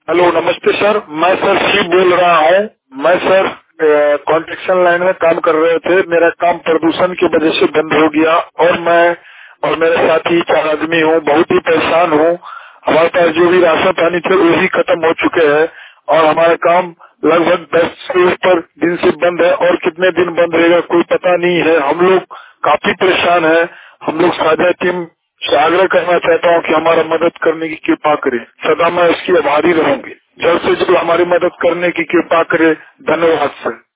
Hello, नमस्ते sir. मैं sir Shiv बोल रहा हूँ। मैं सर कंस्ट्रक्शन लाइन में काम कर रहे थे। मेरा काम प्रदूषण की वजह से बंद हो गया और मैं और मेरे साथी 4 आदमी हूँ। बहुत ही परेशान हूँ। हमारे पास जो भी राशन पानी थे वो भी खत्म हो चुके हैं और हमारा काम लगभग 10 से ऊपर दिन से बंद है और कितने दिन बंद रहेगा कोई पता नहीं है। हम लोग काफी परेशान है। हम लोग साझा टीम से आग्रह करना चाहता हूँ कि हमारा मदद करने की कृपा करें। सदा मैं इसकी आभारी रहूंगी। जल्द से जल्द हमारी मदद करने की कृपा करें। धन्यवाद सर।